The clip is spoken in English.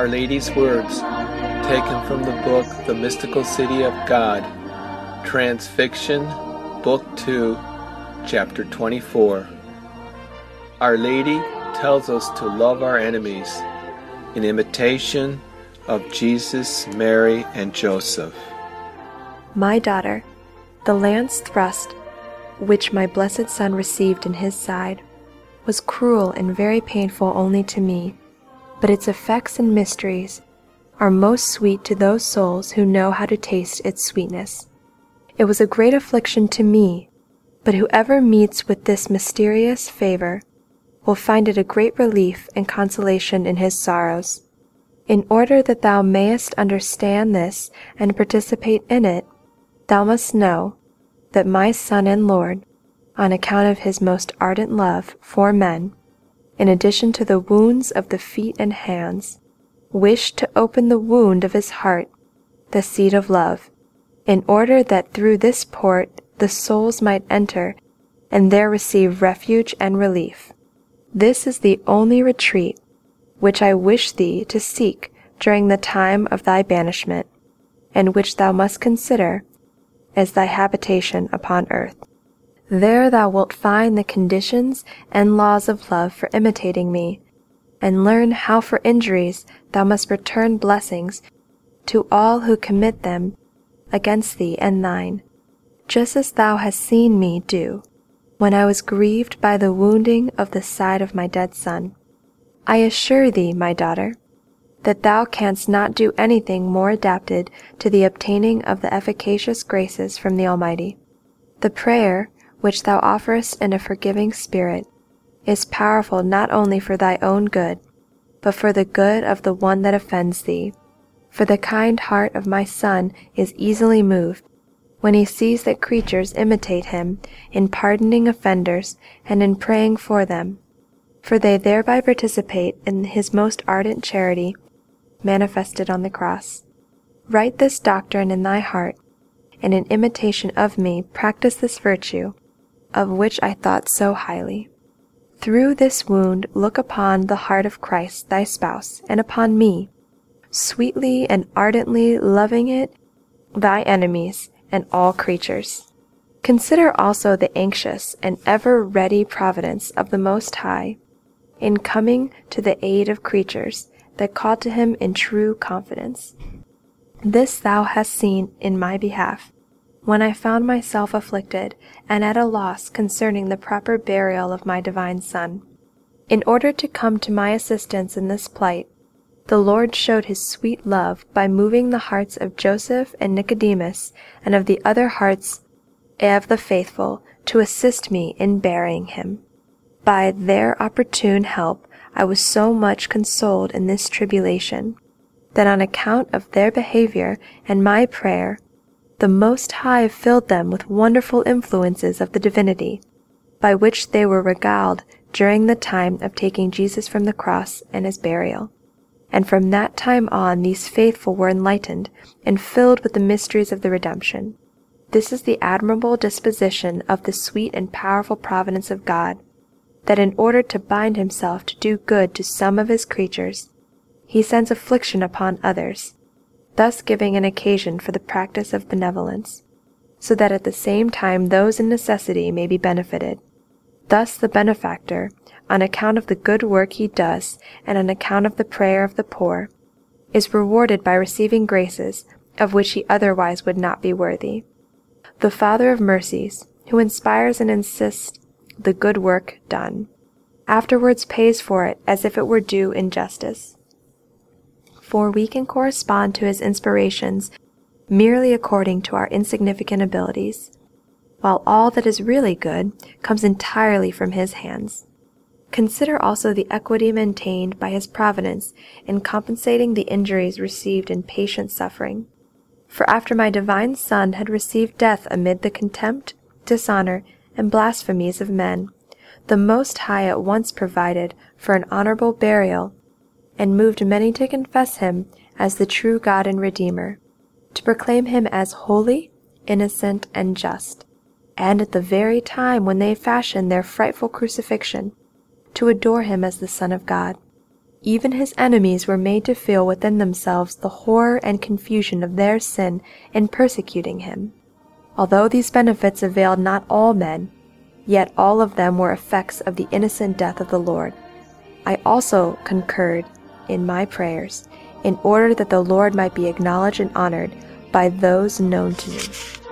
Our Lady's words, taken from the book The Mystical City of God, Transfiction, Book 2, Chapter 24. Our Lady tells us to love our enemies in imitation of Jesus, Mary, and Joseph. My daughter, the lance thrust which my blessed Son received in his side was cruel and very painful only to me, but its effects and mysteries are most sweet to those souls who know how to taste its sweetness. It was a great affliction to me, but whoever meets with this mysterious favor will find it a great relief and consolation in his sorrows. In order that thou mayest understand this and participate in it, thou must know that my Son and Lord, on account of his most ardent love for men, in addition to the wounds of the feet and hands, wished to open the wound of his heart, the seat of love, in order that through this port the souls might enter and there receive refuge and relief. This is the only retreat which I wish thee to seek during the time of thy banishment, and which thou must consider as thy habitation upon earth. There thou wilt find the conditions and laws of love for imitating me, and learn how for injuries thou must return blessings to all who commit them against thee and thine, just as thou hast seen me do when I was grieved by the wounding of the side of my dead Son. I assure thee, my daughter, that thou canst not do anything more adapted to the obtaining of the efficacious graces from the Almighty. The prayer which thou offerest in a forgiving spirit is powerful not only for thy own good, but for the good of the one that offends thee. For the kind heart of my Son is easily moved when he sees that creatures imitate him in pardoning offenders and in praying for them, for they thereby participate in his most ardent charity manifested on the cross. Write this doctrine in thy heart, and in imitation of me practice this virtue, of which I thought so highly. Through this wound look upon the heart of Christ thy spouse, and upon me, sweetly and ardently loving it, thy enemies, and all creatures. Consider also the anxious and ever-ready providence of the Most High, in coming to the aid of creatures that call to him in true confidence. This thou hast seen in my behalf, when I found myself afflicted and at a loss concerning the proper burial of my divine Son. In order to come to my assistance in this plight, the Lord showed his sweet love by moving the hearts of Joseph and Nicodemus and of the other hearts of the faithful to assist me in burying him. By their opportune help I was so much consoled in this tribulation, that on account of their behavior and my prayer, the Most High filled them with wonderful influences of the divinity, by which they were regaled during the time of taking Jesus from the cross and his burial. And from that time on these faithful were enlightened and filled with the mysteries of the redemption. This is the admirable disposition of the sweet and powerful providence of God, that in order to bind himself to do good to some of his creatures, he sends affliction upon others, thus giving an occasion for the practice of benevolence, so that at the same time those in necessity may be benefited. Thus the benefactor, on account of the good work he does and on account of the prayer of the poor, is rewarded by receiving graces of which he otherwise would not be worthy. The Father of mercies, who inspires and insists the good work done, afterwards pays for it as if it were due in justice. For we can correspond to his inspirations merely according to our insignificant abilities, while all that is really good comes entirely from his hands. Consider also the equity maintained by his providence in compensating the injuries received in patient suffering. For after my divine Son had received death amid the contempt, dishonor, and blasphemies of men, the Most High at once provided for an honorable burial, and moved many to confess him as the true God and Redeemer, to proclaim him as holy, innocent, and just, and at the very time when they fashioned their frightful crucifixion, to adore him as the Son of God. Even his enemies were made to feel within themselves the horror and confusion of their sin in persecuting him. Although these benefits availed not all men, yet all of them were effects of the innocent death of the Lord. I also concurred in my prayers, in order that the Lord might be acknowledged and honored by those known to me.